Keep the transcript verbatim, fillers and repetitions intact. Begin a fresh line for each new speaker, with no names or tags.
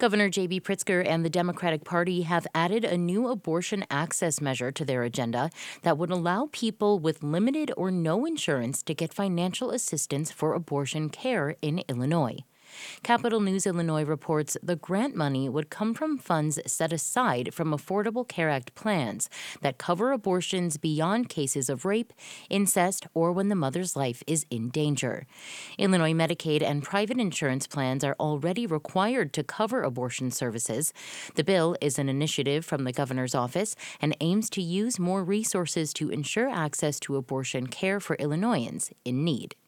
Governor J B. Pritzker and the Democratic Party have added a new abortion access measure to their agenda that would allow people with limited or no insurance to get financial assistance for abortion care in Illinois. Capital News Illinois reports the grant money would come from funds set aside from Affordable Care Act plans that cover abortions beyond cases of rape, incest, or when the mother's life is in danger. Illinois Medicaid and private insurance plans are already required to cover abortion services. The bill is an initiative from the governor's office and aims to use more resources to ensure access to abortion care for Illinoisans in need.